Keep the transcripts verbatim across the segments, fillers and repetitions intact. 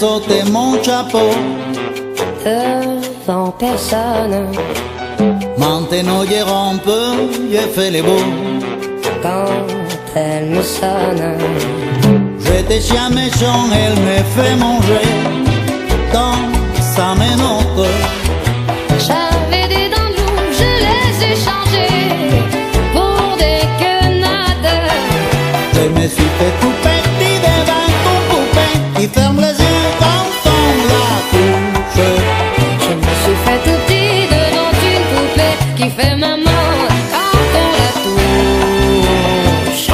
sauté mon chapeau devant personne. Maintenant hier un peu, j'ai fait les beaux. Quand elle me sonne, j'étais chien méchant, elle me fait manger dans sa menotte. J'avais des dents de loup, je les ai changées pour des quenades. Je me suis fait tout petit devant ton poupée qui ferme les yeux quand on la touche. Je me suis fait tout petit devant une poupée qui fait maman quand on la touche.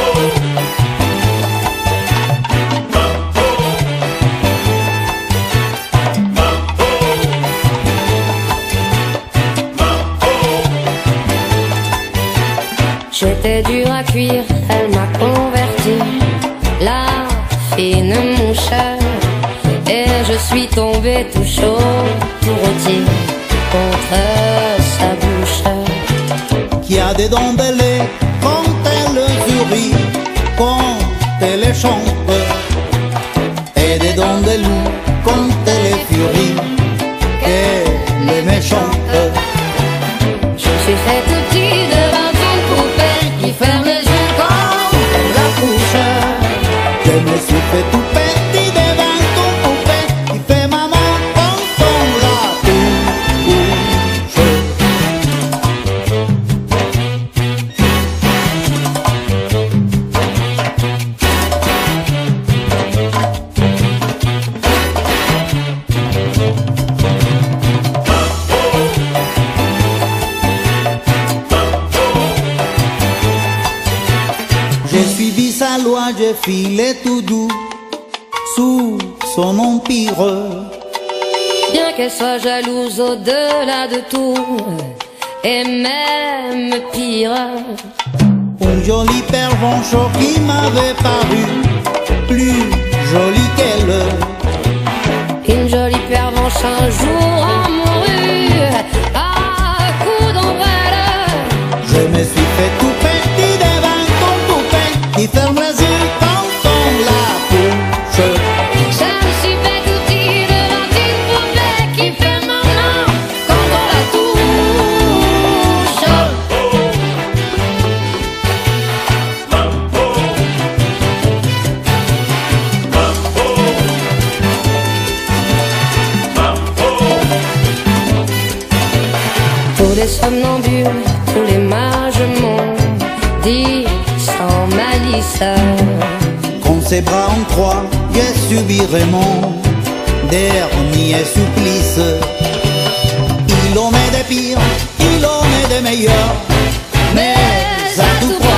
J'étais dur à cuire, elle m'a converti, la fine mouche. Et je suis tombé tout chaud, tout rôti contre sa bouche. Qui a des dents de lait quand elle sourit, quand elle chante, et des dents de loup quand elle est furie, qu'elle est méchante. Je me suis fait tout petit devant une poupée qui ferme les yeux quand on la couche. Je me suis fait tout petit devant ton poupée qui fait maman quand on la touche. J'ai suivi sa loi, j'ai filé tout doux sous son empire. Bien qu'elle soit jalouse au-delà de tout, et même pire. Une jolie pervenche qui m'avait paru plus jolie qu'elle. Une jolie pervenche un jour en mourut à coups d'ombrelle. Je me suis fait tout petit devant ton poupée qui ferme les yeux quand on la touche. Je me suis fait tout petit devant une poupée qui fait maman quand on la touche. Tous les somnambules, tous les mages m'ont dit sans malice. Quand ses bras en croix, j'ai subi Raymond, dernier supplice. Il en est des pires, il en est des meilleurs, mais à tout